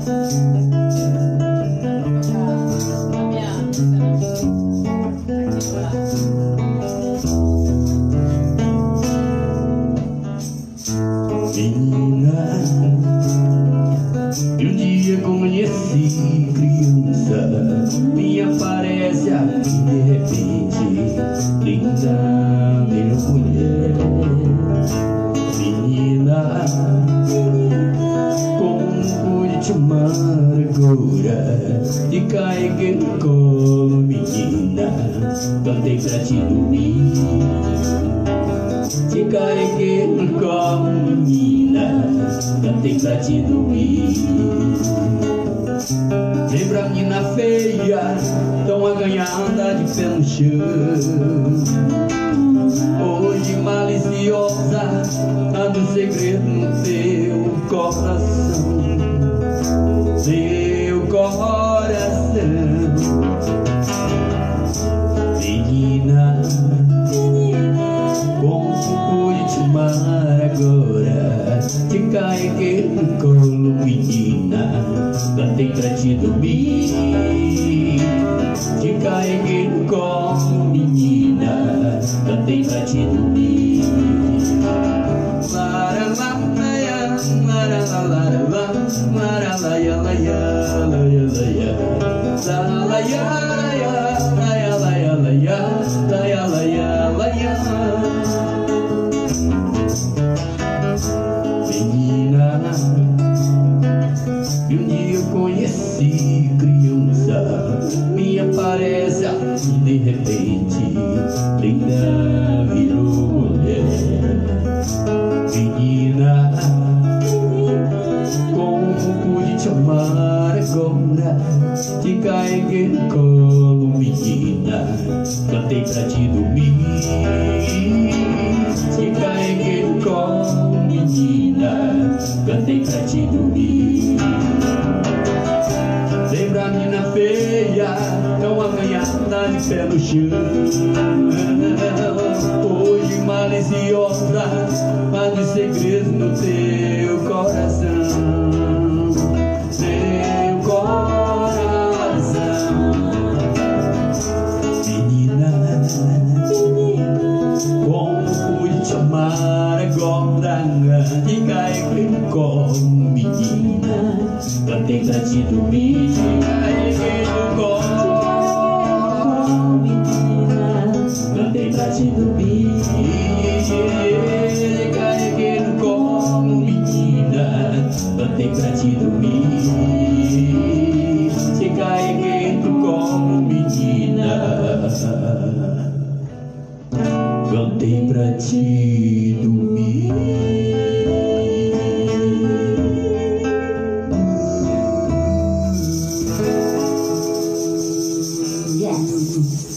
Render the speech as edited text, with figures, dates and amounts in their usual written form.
Menina, e um dia conheci criança, me aparece aqui de repente, linda, minha mulher. Menina, como pude te amar agora, te carreguei no colo, menina, cantei pra te dormir. Te carreguei no colo, menina, cantei pra te dormir. Lembra a menina feia, tão aganhada de pé no chão, hoje maliciosa, anda um segredo no teu coração. Teu coração, menina, como pude te amar agora, te carreguei no colo, menina, cantei pra te dormir. Te carreguei no colo, menina, cantei pra te dormir. Lara la la ya, lara la la la, lara la ya la ya, la ya la ya, la la ya la ya, la ya la ya la ya, la ya la ya la ya. Menina, e um dia eu conheci criança, me aparece aqui de repente, linda, virou mulher. Menina, como pude te amar agora, te carreguei no colo, menina, cantei pra te dormir. Te carreguei no colo, menina, cantei pra te dormir. Lembra a menina feia, tão acanhada de pé no chão, hoje maliciosa, mas de segredos no teu coração. Teu coração, menina, como pude te amar agora, te carreguei no colo, menina, cantei pra te dormir. Te carreguei no colo, menina, cantei pra te dormir. Te carreguei no colo, menina, cantei pra te dormir. Te carreguei no colo, menina, cantei pra te dormir. Yes.